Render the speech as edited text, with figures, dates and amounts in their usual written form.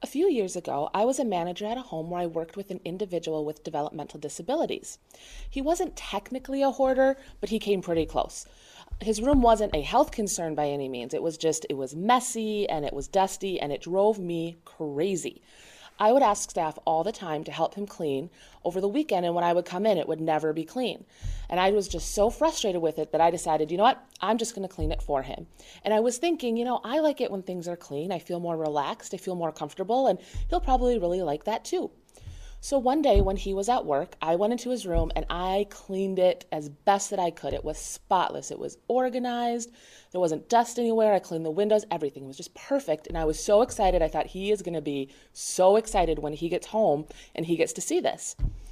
A few years ago, I was a manager at a home where I worked with an individual with developmental disabilities. He wasn't technically a hoarder, but he came pretty close. His room wasn't a health concern by any means. It was messy and it was dusty and it drove me crazy. I would ask staff all the time to help him clean over the weekend, and when I would come in, it would never be clean. And I was just so frustrated with it that I decided, you know what, I'm just going to clean it for him. And I was thinking, I like it when things are clean. I feel more relaxed, I feel more comfortable, and he'll probably really like that too. So one day when he was at work, I went into his room and I cleaned it as best that I could. It was spotless. It was organized. There wasn't dust anywhere. I cleaned the windows. Everything was just perfect. And I was so excited. I thought he is going to be so excited when he gets home and he gets to see this.